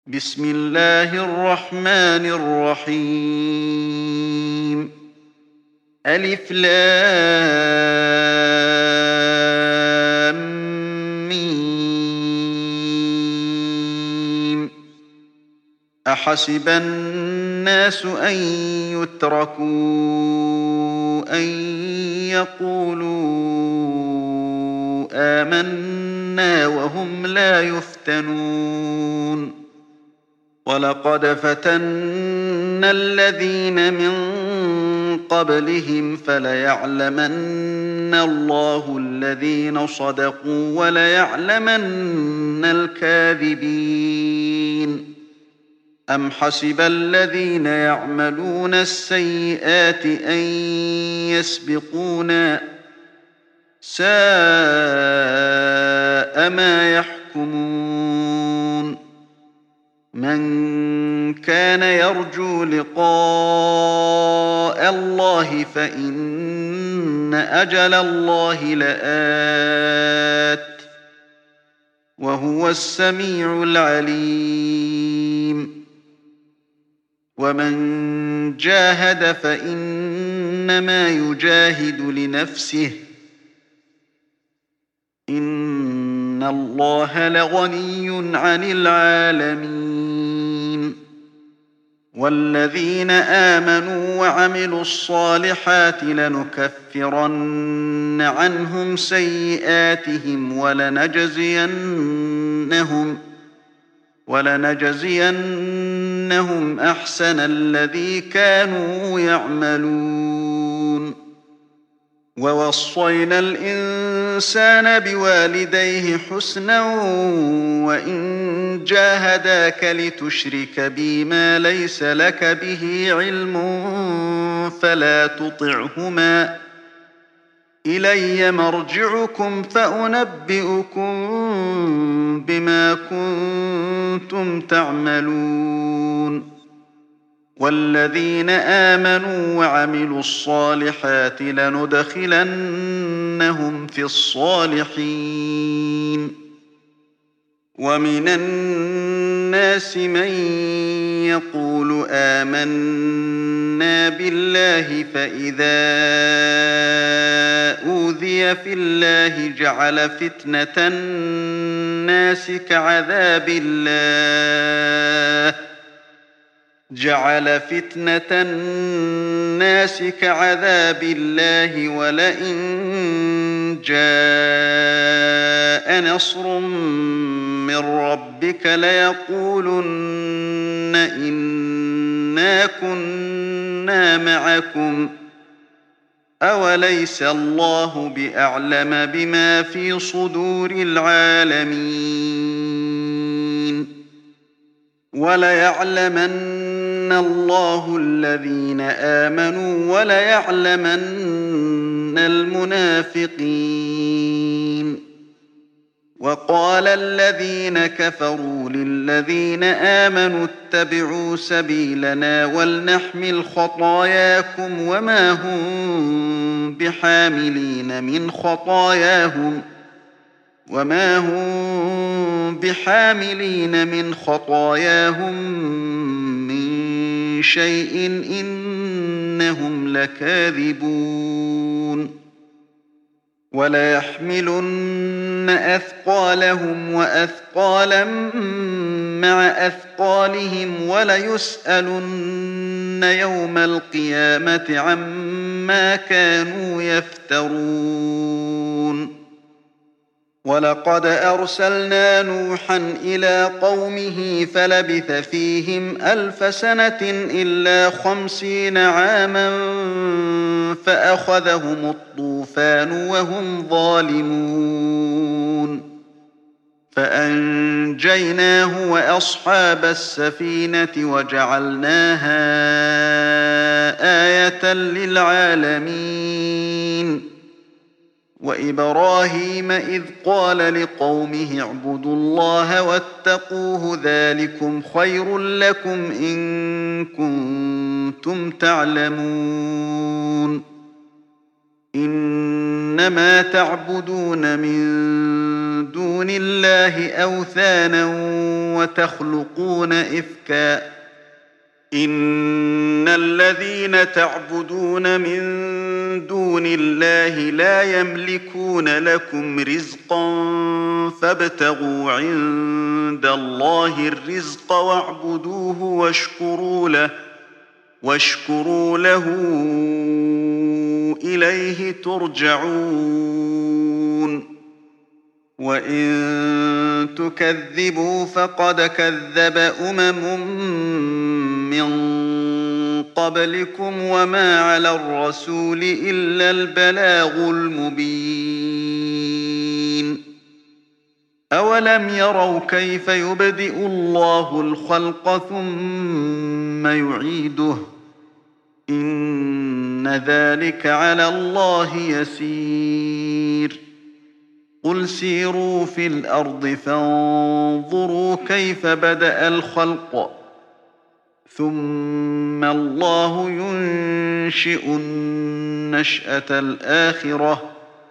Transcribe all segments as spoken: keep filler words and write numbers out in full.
بسم الله الرحمن الرحيم. ألف لام ميم. أحسب الناس أن يتركوا أن يقولوا آمنا وهم لا يفتنون. ولقد فتنا الذين من قبلهم فليعلمن الله الذين صدقوا وليعلمن الكاذبين. أم حسب الذين يعملون السيئات أن يسبقونا ساء ما يحكمون. من كان يرجو لقاء الله فإن أجل الله لآت وهو السميع العليم. ومن جاهد فإنما يجاهد لنفسه إن الله لغني عن العالمين. والذين آمنوا وعملوا الصالحات لنكفرن عنهم سيئاتهم ولنجزينهم ولنجزينهم أحسن الذي كانوا يعملون. ووصينا الإنسان بوالديه حسنا وإن جاهداك لتشرك بي ما ليس لك به علم فلا تطعهما إلي مرجعكم فأنبئكم بما كنتم تعملون. والذين آمنوا وعملوا الصالحات لندخلنهم في الصالحين. ومن الناس من يقول آمنا بالله فإذا أوذي في الله جعل فتنة الناس كعذاب الله جعل فتنة الناس كعذاب الله ولئن جاء نصر من ربك ليقولن إنا كنا معكم أوليس الله بأعلم بما في صدور العالمين. وليعلمن الله الذين آمنوا وليعلمن المنافقين. وقال الذين كفروا للذين آمنوا اتبعوا سبيلنا ولنحمل خطاياكم وما هم بحاملين من خطاياهم وما هم بحاملين من خطاياهم من شيء إنهم لكاذبون. وليحملن أثقالهم وأثقالا مع أثقالهم وليسألن يوم القيامة عما كانوا يفترون. ولقد أرسلنا نوحا إلى قومه فلبث فيهم ألف سنة إلا خمسين عاما فأخذهم الطوفان وهم ظالمون. فأنجيناه وأصحاب السفينة وجعلناها آية للعالمين. وإبراهيم إذ قال لقومه اعبدوا الله واتقوه ذلكم خير لكم إن كنتم تعلمون. إنما تعبدون من دون الله أوثانا وتخلقون إفكا إن الذين تعبدون من دون الله لا يملكون لكم رزقا فابتغوا عند الله الرزق واعبدوه واشكروا له واشكروا له إليه ترجعون وإن تكذبوا فقد كذب أمم من قبلكم وما على الرسول إلا البلاغ المبين أولم يروا كيف يبدئ الله الخلق ثم يعيده إن ذلك على الله يسير قل سيروا في الأرض فانظروا كيف بدأ الخلق ثم الله ينشئ النشأة الآخرة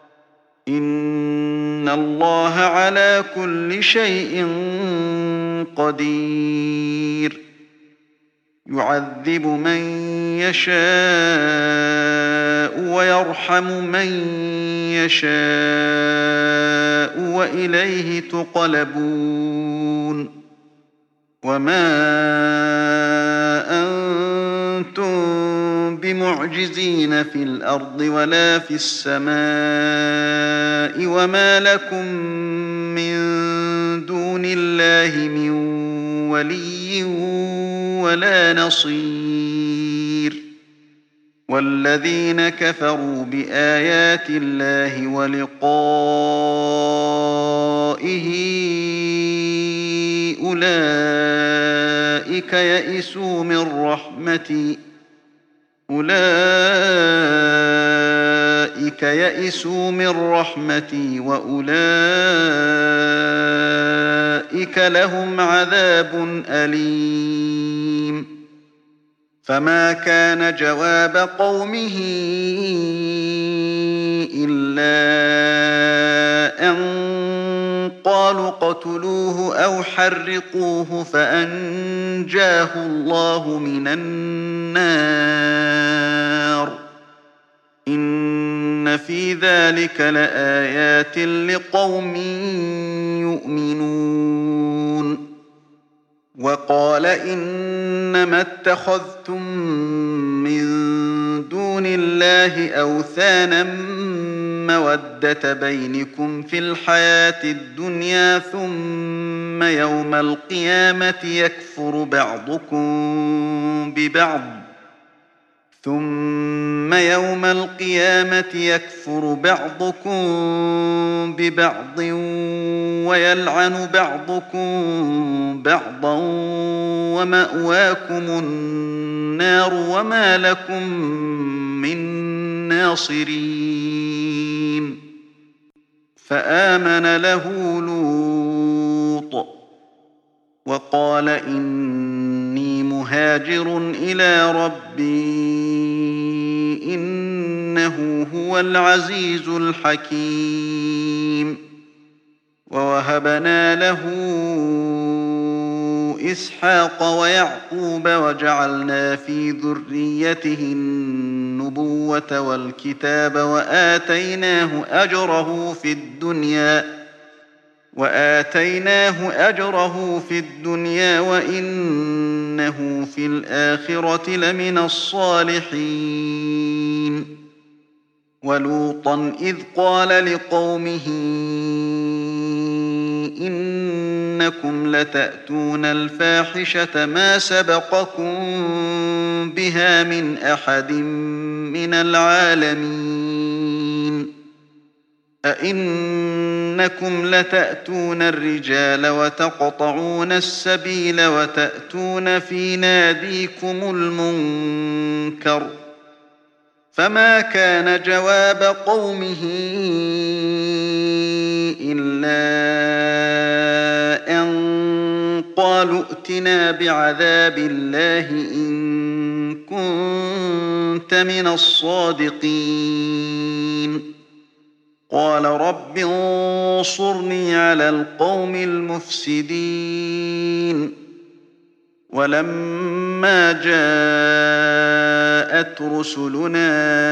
إن الله على كل شيء قدير يعذب من يشاء ويرحم من يشاء وإليه تقلبون وما أنتم بمعجزين في الأرض ولا في السماء وما لكم من دون الله من ولي ولا نصير والذين كفروا بآيات الله ولقائه أولئك يئسوا من رحمتي أولئك يئسوا من رحمتي وأولئك لهم عذاب أليم فما كان جواب قومه إلا أن قالوا اقتلوه أو حرقوه فأنجاه الله من النار إن في ذلك لآيات لقوم يؤمنون وقال إنما اتخذتم من دون الله أوثانا مودة بينكم في الحياة الدنيا ثم يوم القيامة يكفر بعضكم ببعض ثم يوم القيامة يكفر بعضكم ببعض ويلعن بعضكم بعضا ومأواكم النار وما لكم من ناصرين فآمن له لوط وقال إني مهاجر إلى ربي إنه هو العزيز الحكيم ووهبنا له إسحاق ويعقوب وجعلنا في ذريته النبوة والكتاب وآتيناه أجره في الدنيا وآتيناه أجره في الدنيا وإنه في الآخرة لمن الصالحين ولوطا إذ قال لقومه إنكم لتأتون الفاحشة ما سبقكم بها من أحد من العالمين أئنكم لتأتون الرجال وتقطعون السبيل وتأتون في ناديكم المنكر فما كان جواب قومه إلا أن قالوا ائتنا بعذاب الله إن كنت من الصادقين قال رب انصرني على القوم المفسدين ولما جاءت رسلنا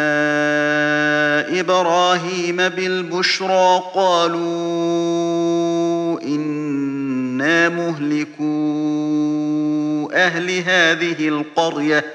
إبراهيم بالبشرى قالوا إنا مهلكو أهل هذه القرية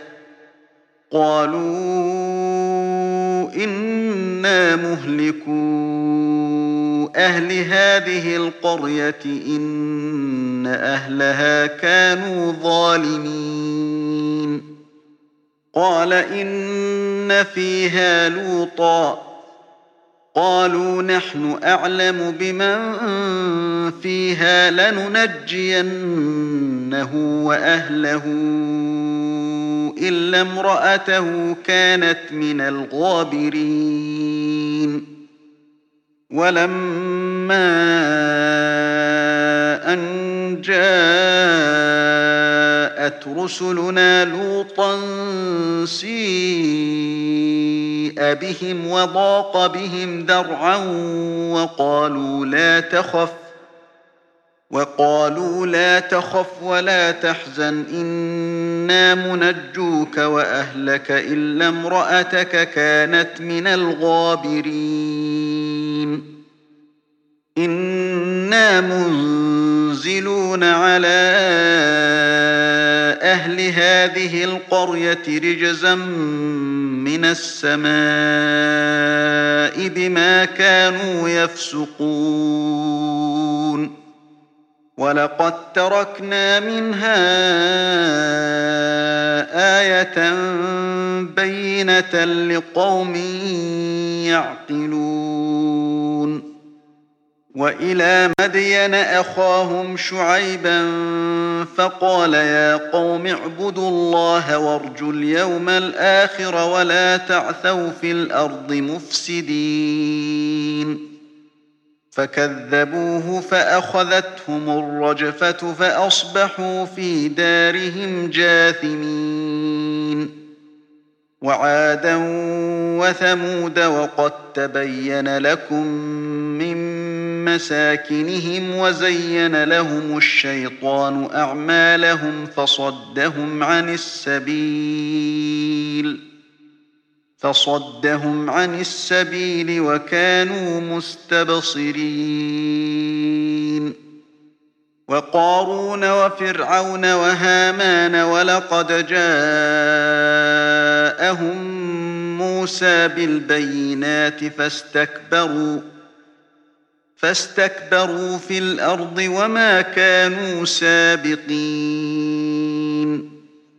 قالوا إنا مهلكو أهل هذه القرية إن أهلها كانوا ظالمين قال إن فيها لوطا قالوا نحن أعلم بمن فيها لننجينه وأهله إلا امرأته كانت من الغابرين ولما أن جاءت رسلنا لوطا سيء بهم وضاق بهم ذرعا وقالوا لا تخف وقالوا لا تخف ولا تحزن إنا منجوك وأهلك إلا امرأتك كانت من الغابرين إنا منزلون على أهل هذه القرية رجزا من السماء بما كانوا يفسقون ولقد تركنا منها آية بينة لقوم يعقلون وإلى مدين أخاهم شعيبا فقال يا قوم اعبدوا الله وارجوا اليوم الآخر ولا تعثوا في الأرض مفسدين فكذبوه فأخذتهم الرجفة فأصبحوا في دارهم جاثمين وعادا وثمود وقد تبين لكم من مساكنهم وزين لهم الشيطان أعمالهم فصدهم عن السبيل فصدهم عن السبيل وكانوا مستبصرين وقارون وفرعون وهامان ولقد جاءهم موسى بالبينات فاستكبروا فاستكبروا في الأرض وما كانوا سابقين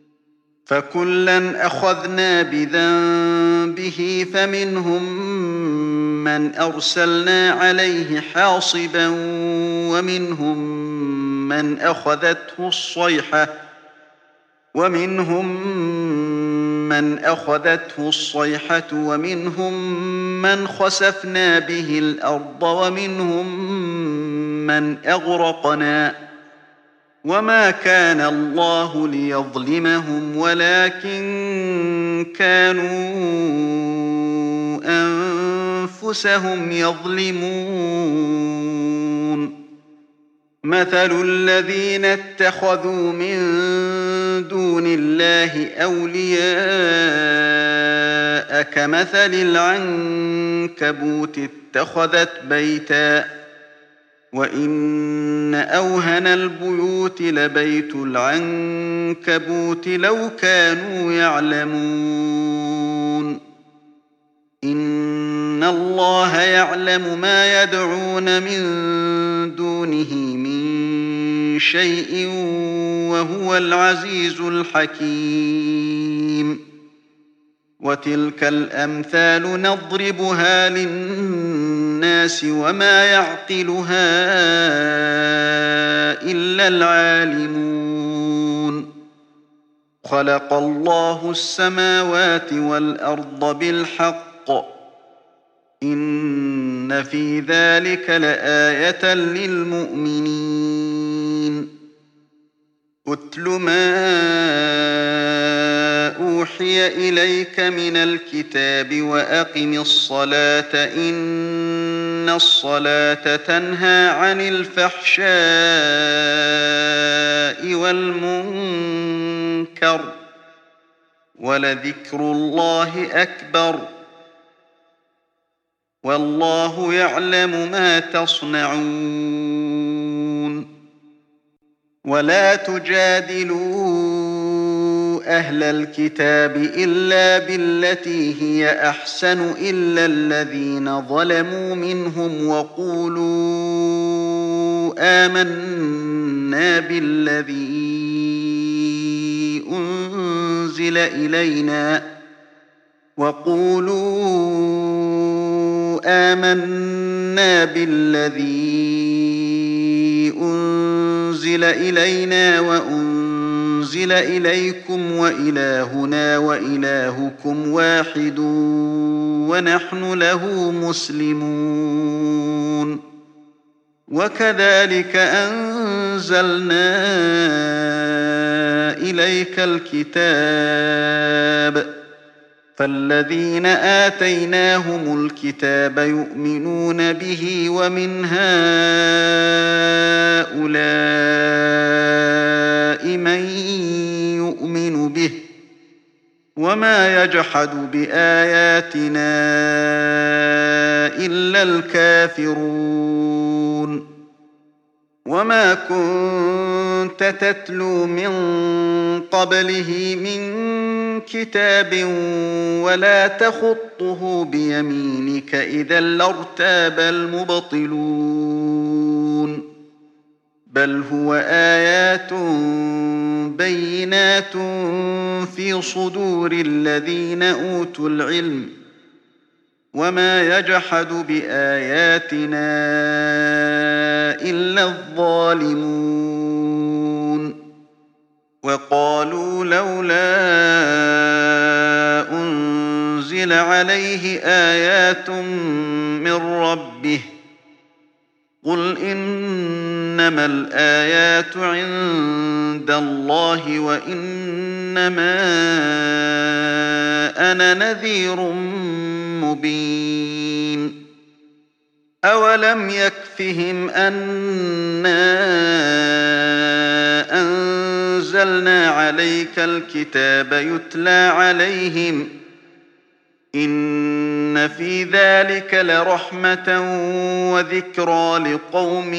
فكلا أخذنا بذنبه فمنهم من أرسلنا عليه حاصبا ومنهم من أخذته الصيحة ومنهم من أخذته الصيحة ومنهم من خسفنا به الأرض ومنهم من أغرقنا وما كان الله ليظلمهم ولكن كانوا أنفسهم يظلمون مثل الذين اتخذوا من دون الله أولياء كمثل العنكبوت اتخذت بيتا وإن أوهن البيوت لبيت العنكبوت لو كانوا يعلمون إن الله يعلم ما يدعون من دونه من شيء وهو العزيز الحكيم وتلك الأمثال نضربها للناس وما يعقلها إلا العالمون خلق الله السماوات والأرض بالحق إن في ذلك لآية للمؤمنين أتل ما أوحي إليك من الكتاب وأقم الصلاة إن إن الصلاة تنهى عن الفحشاء والمنكر ولذكر الله أكبر والله يعلم ما تصنعون ولا تجادلوا أهل الكتاب إلا بالتي هي أحسن إلا الذين ظلموا منهم وقولوا آمنا بالذي أنزل إلينا وقولوا آمنا بالذي أنزل إلينا وأنزل إليكم وإلهنا وإلهكم واحد ونحن له مسلمون وكذلك أنزلنا إليك الكتاب فالذين آتيناهم الكتاب يؤمنون به ومن هؤلاء من يؤمن به وما يجحد بآياتنا إلا الكافرون وما كنت تتلو من قبله من كتاب ولا تخطه بيمينك إذا لارتاب المبطلون بل هو آيات بينات في صدور الذين أوتوا العلم وما يجحد بآياتنا إلا الظالمون وقالوا لولا أنزل عليه آيات من ربه قل إنما الآيات عند الله وإنما أنا نذير مبين أولم يكفهم أنا أنزلنا عليك الكتاب يتلى عليهم إن في ذلك لرحمة وذكرى لقوم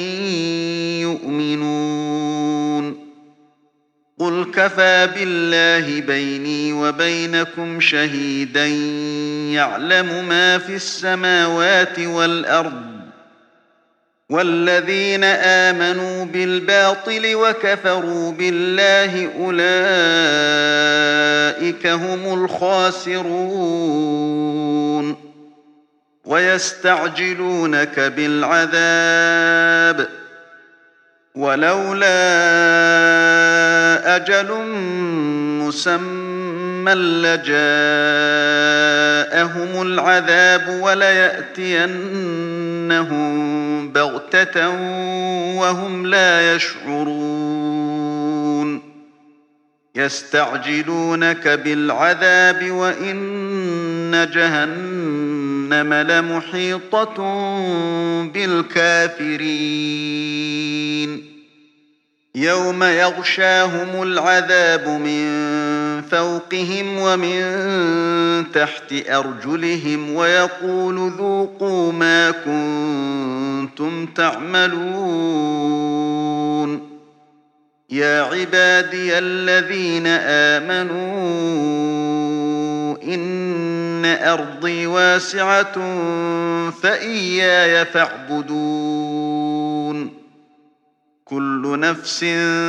يؤمنون قل كفى بالله بيني وبينكم شهيدا يعلم ما في السماوات والأرض والذين آمنوا بالباطل وكفروا بالله أولئك هم الخاسرون ويستعجلونك بالعذاب ولولا أجل مسمى لجاءهم العذاب وليأتينهم بغتة وهم لا يشعرون يستعجلونك بالعذاب وإن جهنم لمحيطة بالكافرين يوم يغشاهم العذاب من فوقهم ومن تحت أرجلهم ويقول ذوقوا ما كنتم تعملون يا عبادي الذين آمنوا إن أرضي واسعة فإياي فاعبدون كل نفس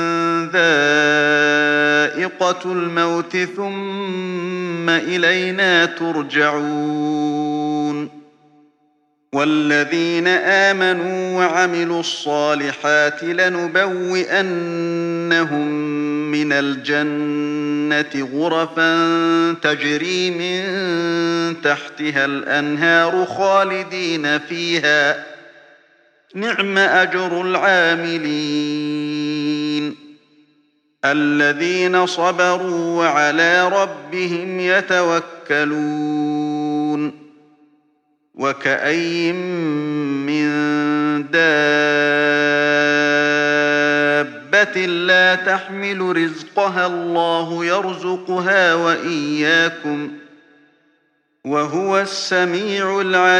ذائقة الموت ثم إلينا ترجعون والذين آمنوا وعملوا الصالحات لنبوئنهم من الجنة غرفا تجري من تحتها الأنهار خالدين فيها نعم أجر العاملين الذين صبروا وعلى ربهم يتوكلون وكأين من دابة لا تحمل رزقها الله يرزقها وإياكم وهو السميع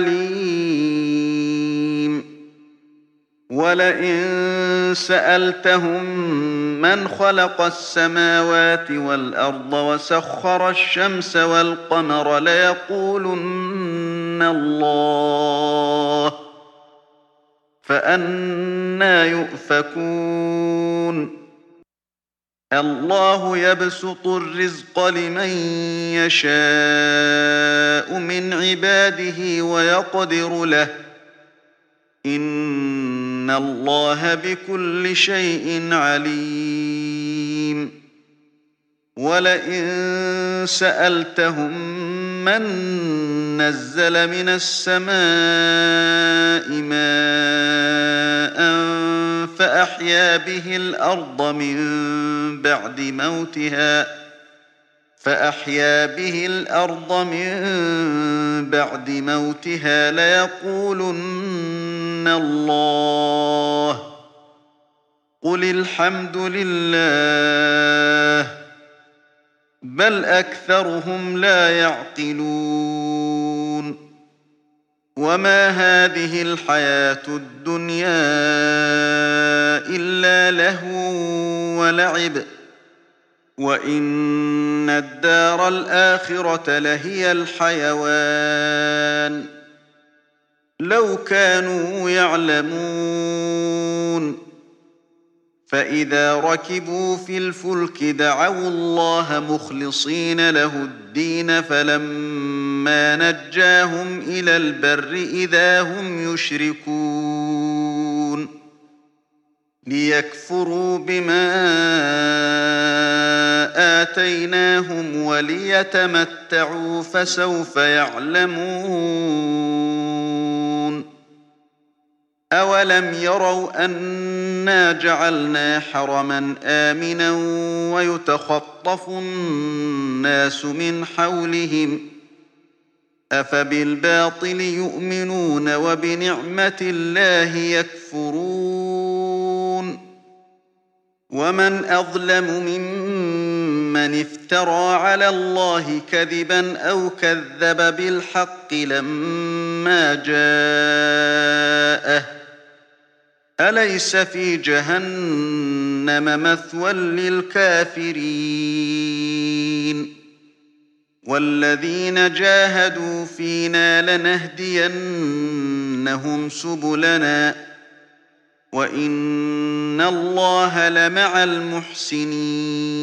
العليم ولئن سألتهم من خلق السماوات والأرض وسخر الشمس والقمر ليقولن الله فأنى يؤفكون الله يبسط الرزق لمن يشاء من عباده ويقدر له إن الله بكل شيء عليم ولئن سألتهم من نزل من السماء ماء فأحيا به الأرض من بعد موتها فأحيا به الأرض من بعد موتها ليقولن الله قل الحمد لله بل أكثرهم لا يعقلون وما هذه الحياة الدنيا إلا لهو ولعب وإن الدار الآخرة لهي الحيوان لو كانوا يعلمون فإذا ركبوا في الفلك دعوا الله مخلصين له الدين فلما نجاهم إلى البر إذا هم يشركون ليكفروا بما آتيناهم وليتمتعوا فسوف يعلمون أولم يروا أنا جعلنا حرما آمنا ويتخطف الناس من حولهم أفبالباطل يؤمنون وبنعمة الله يكفرون ومن أظلم ممن افترى على الله كذبا أو كذب بالحق لما جاءه أليس في جهنم مثوى للكافرين والذين جاهدوا فينا لنهدينهم سبلنا وإن الله لمع المحسنين